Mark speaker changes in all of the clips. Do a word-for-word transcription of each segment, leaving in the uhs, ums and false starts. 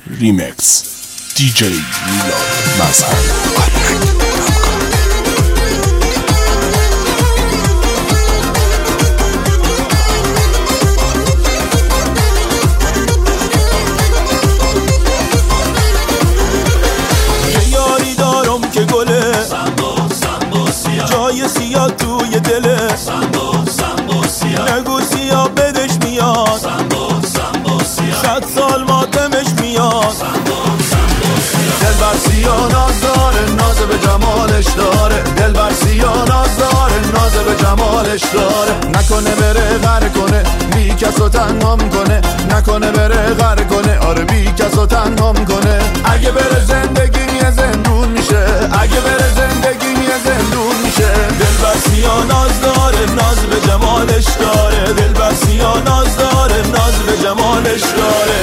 Speaker 1: ریمکس دی جی میلاد مظهری.
Speaker 2: جای سیاه توی دله سنبو سنبو سیاه نگو سیاه بدش میاد سنبو سنبو سیاه صد سال ماتمش میاد سنبو سنبو سیاه دل بر سیاه ناز داره ناز به جمالش داره دل بر سیاه ناز داره ناز به جمالش داره نکنه بره غر کنه بی کسو تنهام کنه نکنه بره غر کنه آره بی کسو تنهام کنه اگه بره زندگی یه زندون میشه اگه بره زندگی یه زندون میشه دل بر سیاه ناز داره ناز به جمالش داره دل بر سیاه ناز داره ناز به جمالش داره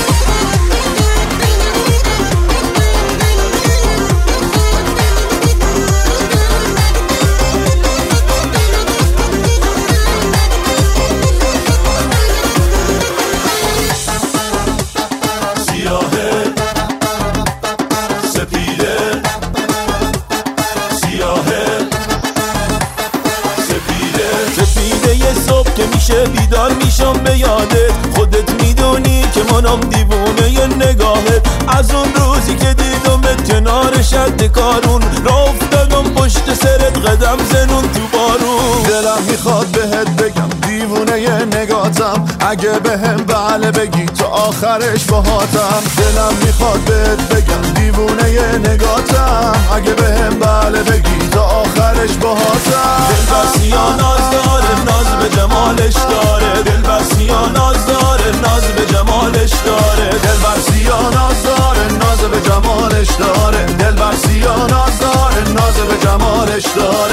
Speaker 2: بیدار میشم به یادت خودت میدونی که منم دیوونه ی نگاهت از اون روزی که دیدمت کنار شد کارون را افتادم پشت سرت قدم زنون تو بارون دلم میخواد بهت بگم دیوونه ی نگاتم اگه بهم بله بگی تو آخرش باهاتم دلم میخواد بهت بگم دیوونه ی نگاتم اگه بهم بله بگی تو آخرش باهاتم دل بر سیاه ناز داره ناز به جمالش داره دل بر سیاه ناز داره ناز به جمالش داره دل بر سیاه ناز داره ناز به جمالش داره دل بر سیاه ناز داره ناز به جمالش داره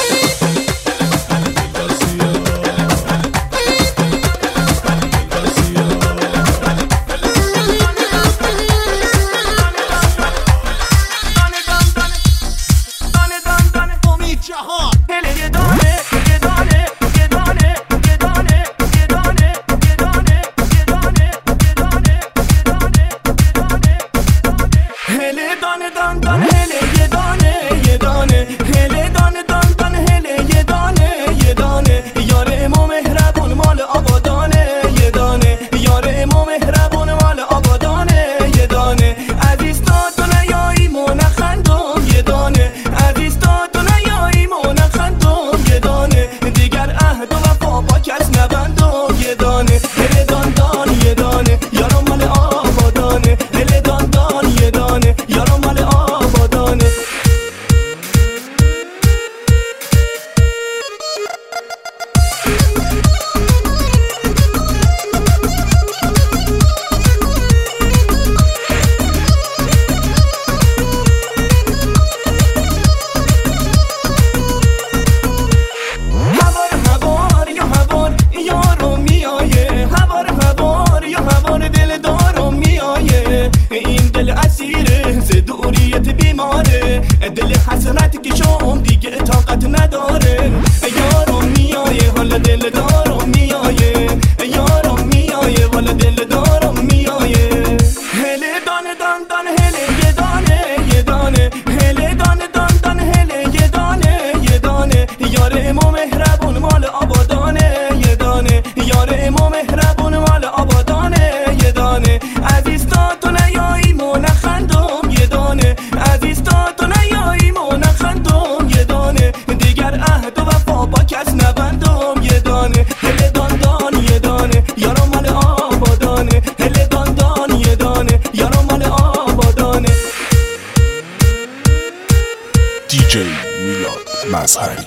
Speaker 2: دی جی میلاد مظهری.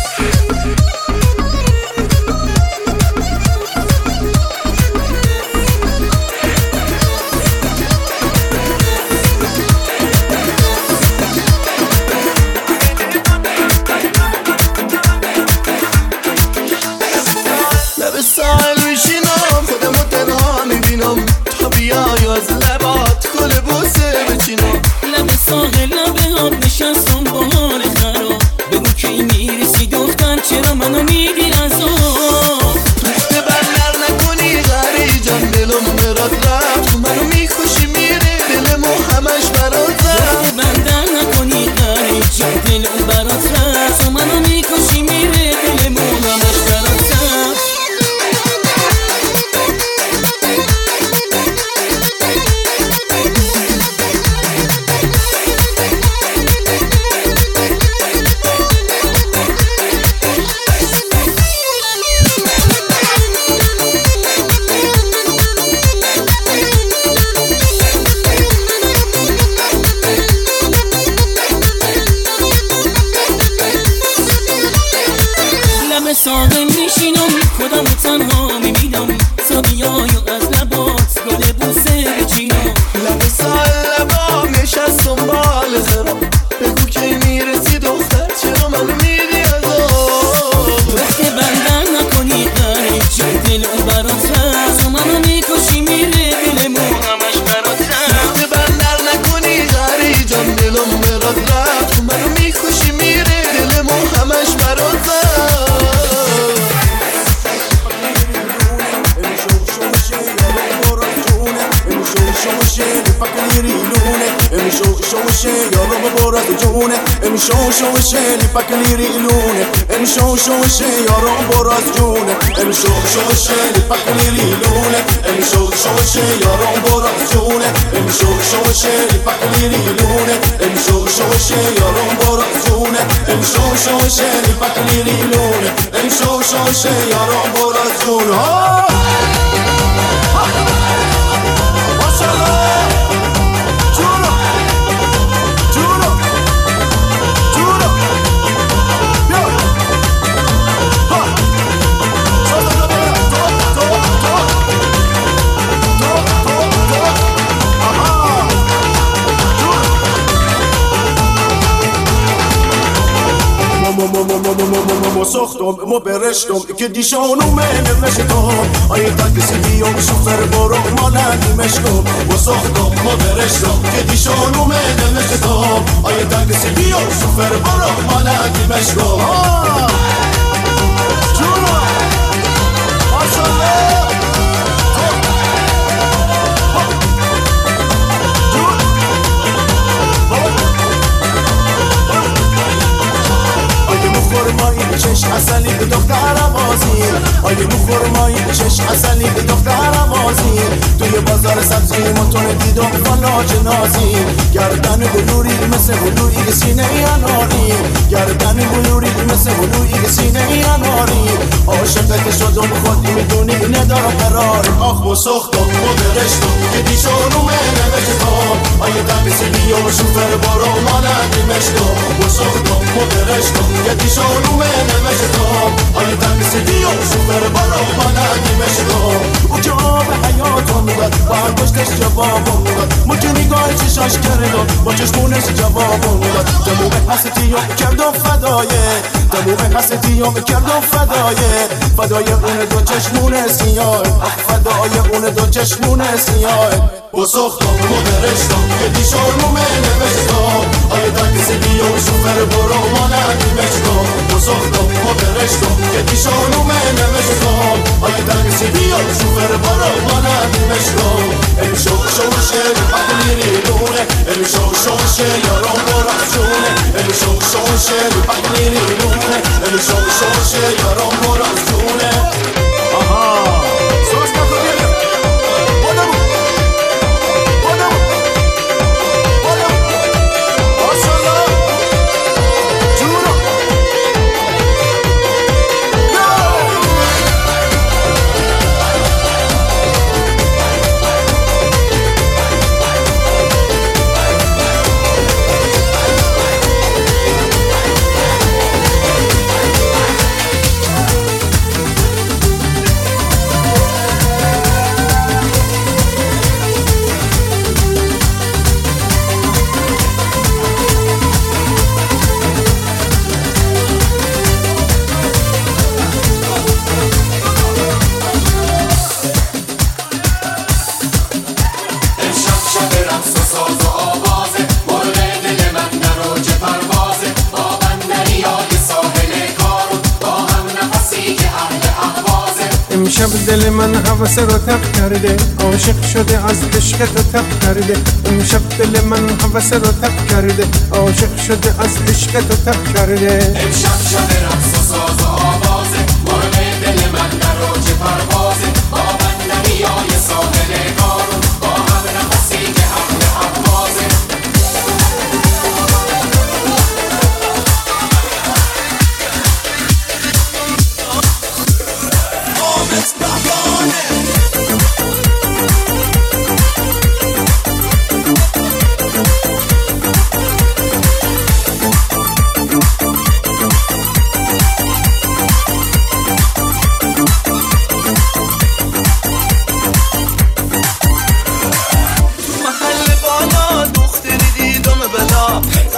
Speaker 2: لب ساحل میشینم خودمو تنها میبینم تا بیای از لبات گل بوسه بچینم
Speaker 3: لب ساحل لب آب نشستم با حال خراب بگو کی میرسی دختر چرا منو میدی از آب
Speaker 2: پشت بر نر نکنی غری جان دلم مراد رفت منو میکشی میره
Speaker 3: میشی
Speaker 2: لب سال لبام نشستم بال خراب بگو کی میرسی دختر چرا منو میری از آب
Speaker 3: وقتی بندر نکنی داری چه دل اون برات رفت منو میکشی میره دلمو همش برات رفت
Speaker 2: وقتی بندر نکنی داری جان دلم برات رفت منو میکشی میره دلمو همش برات رفت
Speaker 4: امشو شو شلی پکلی ریلونه امشو شو شی یارو براز جونه امشو شو شلی پکلی ریلونه امشو شو شی یارو براز جونه امشو شو شلی پکلی ریلونه امشو شو شی یارو براز جونه امشو شو شلی پکلی ریلونه امشو شو شی یارو براز جونه ساختم ما برشتم که دیشانو منه نشتم آیه تاکسی بیام شوفر برو مالنی مشکم ما ساختم ما برشتم که دیشانو منه نشتم آیه تاکسی بیام شوفر برو مالنی مشکم جونا ماشالله چش اصلی به دخترم آزین آیه مو خورمایی چش اصلی به دخترم آزین توی بازار سبزی موتون دیدم فلاج نازین گردن بلوری مثل بلوری سینه اناری گردن بلوری مثل بلوری سینه اناری عاشقت شدم خودی میدونی ندارم قرار آخ و سختم و برشتم که دیشانو منه نشتم آیه تبسی بیام شوفر بارو مالنی مشتم و سختم و برشتم که دیشانو منه نشتم آیه تبسی بیام شوفر بارو مالنی مشتم او که آب حیاتم داد برداشتش جوابم داد مجه نگاه چشاش کردم با چشمونش جوابم داد دموم حسدیام کردم فدایه دموم حسدیام کردم فدایه فدای اون دو چشمون سیاه فدای اون دو چشمون سیاه با ساختم و برشتم که دیشانو منه نشتم آیه تاکسی بیام شوفر برو مالنی مشتم با ساختم و برشتم که دیشانو منه نشتم آیه تاکسی بیام شوفر برو مالنی مشتم امشو شوشه پکلی ریلونه امشو شوشه یارم براز جونه امشو شوشه پکلی ریلونه امشو شوشه یارم براز جونه آها سوش پکلی بودم بودم بودم آشالا جونو
Speaker 5: امشب دل من هوس رو تب کرده عاشق شده از عشق تو تب کرده امشب دل من هوس رو تب کرده عاشق شده از عشق تو تب کرده
Speaker 6: امشب شب رقص و ساز و آوازه مرغ دل من در اوج پروازه با بندریای ساحل کارون با هم نفسی که اهل احوازه آمد بابانه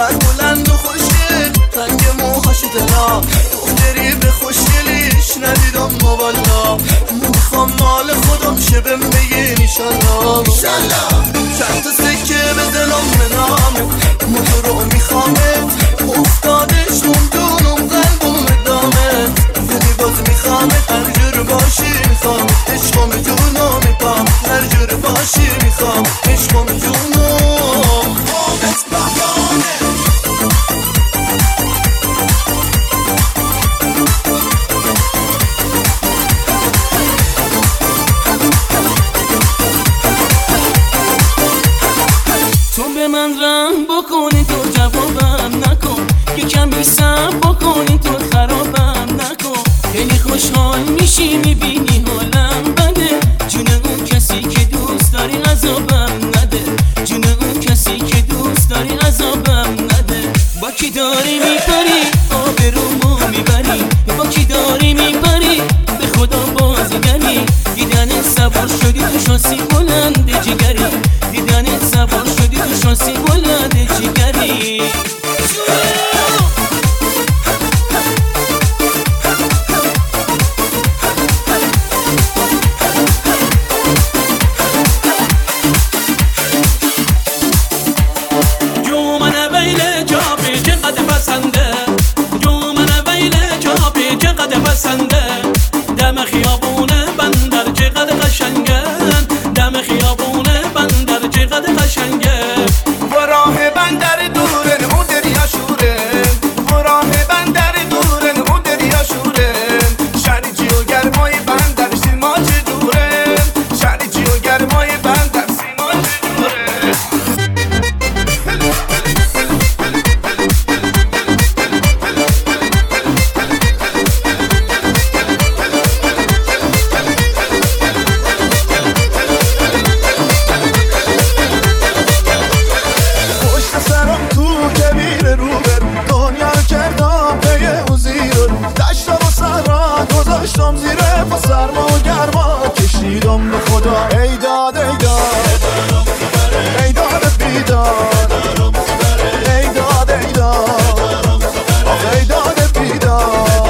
Speaker 4: قد بلند و خوشگل رنگ موهاشو دلا دختری به خوشگلیش ندیدم موالا میخوام مال خودم شه بهم بگین ایشالله چند تا سکه به دلم منامه موتو رو میخوامه افتادش نمدونم قلبم ادامه یعنی باز میخوامه هر جور باشی میخوام عشقم جونو میپام هر جور باشی میخوام عشقم جونو آمت بحرانه
Speaker 3: تو به من رحم بکنی تو جوابم نکن که کمی صبر بکنی تو خرابم نکن خیلی خوشحال میشی میبینی حالم بده جون اون کسی که دوست داری عذابم نده جون اون کسی که دوست داری عذابم نده با کی داری میپری آبرومو میبری با کی داری میپری به خدا بازیگری دیدن سوار شدی تو شاسی بلند جگری دیدن سوار شدی تو شاسی بلند جگری دم خیابونه بندر چقدر قشنگه دم خیابونه بندر چقدر قشنگه
Speaker 4: و راه بندر دورن اون دریا شوره و راه بندر دورن اون دریا شوره شریجی و گرمای بندر سیما چه دوره شریجی و گرمای بندر سیما چه دوره داشتم زیره با سرما و گرما کشیدم به خدا ای داد ای داد ای داد بیداد ای داد ای داد آخ ای داد بیداد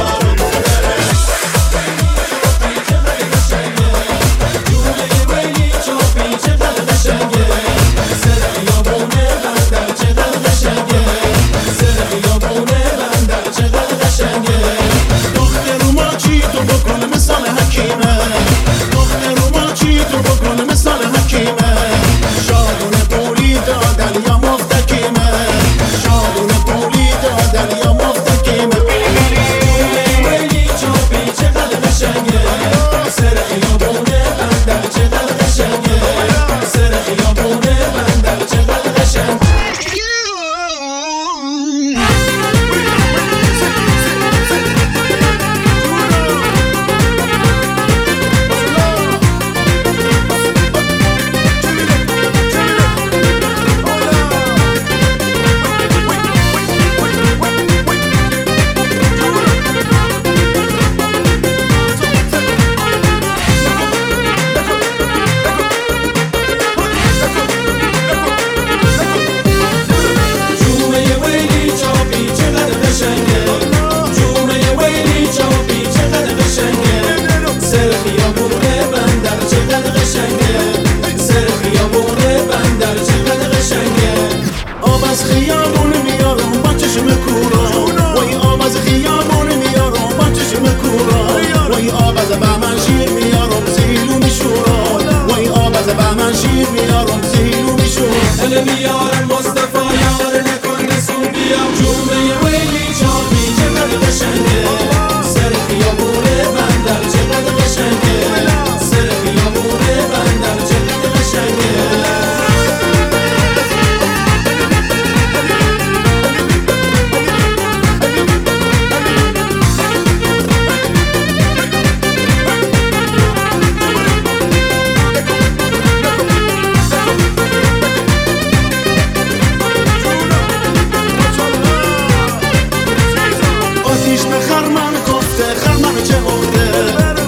Speaker 6: میارم مصطفی یار نکن نسون بیا جومه ویلی چاپی چقدر قشنگه سر خیابونه بندر چقدر قشنگه سر خیابونه بندر چقدر قشنگه
Speaker 4: خرمن گفته خرمن چه عقده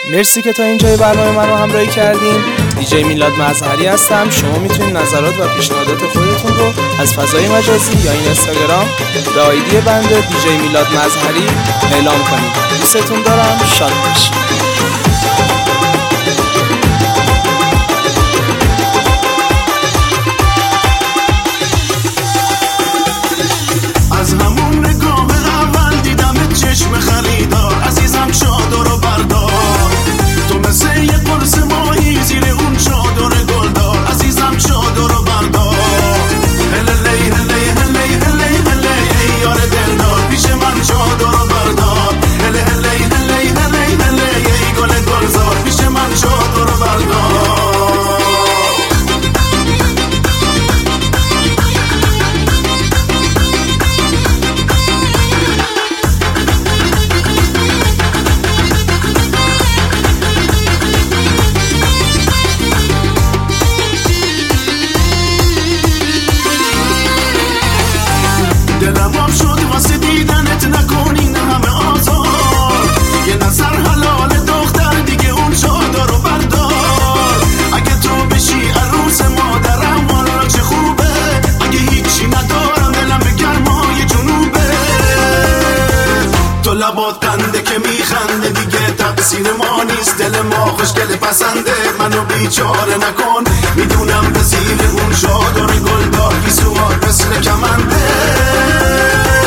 Speaker 7: مرسی که تا اینجای برنامه منو همراهی کردین. دیجی میلاد مظهری هستم. شما میتونید نظرات و پیشنهادات خودتون رو از فضای مجازی یا این اینستاگرام به آیدی بنده دیجی میلاد مظهری اعلام کنید. دوستتون دارم. شاد باشید.
Speaker 4: از همون نگاه اول دیدم چشم خریدار، عزیزم چادر رو بردار، تو مثل یه قرص ماهی زیر اون چادر گلدار، عزیزم چادر رو بردار. هللی هلی هلی هلی هلی ای یار دلدار، پیش من چادر رو بردار. هلی هلی هلی هلی هلی ای گل گلزار، پیش من چادر رو بردار. دلم آب شد واسه دیدنت، نکنین همه آزار، یه نظر حلال دختر دیگه اون چادر رو بردار. اگه تو بشی عروس مادرم والا چه خوبه، اگه هیچی ندارم دلم به گرمای جنوبه. تو لبات قنده که میخنده دیگه تقصیر ما نیست، دل ما خوشگل پسنده، منو بیچاره نکن، میدونم به زیر اون چادر گلدار گیسوات مثل کمنده.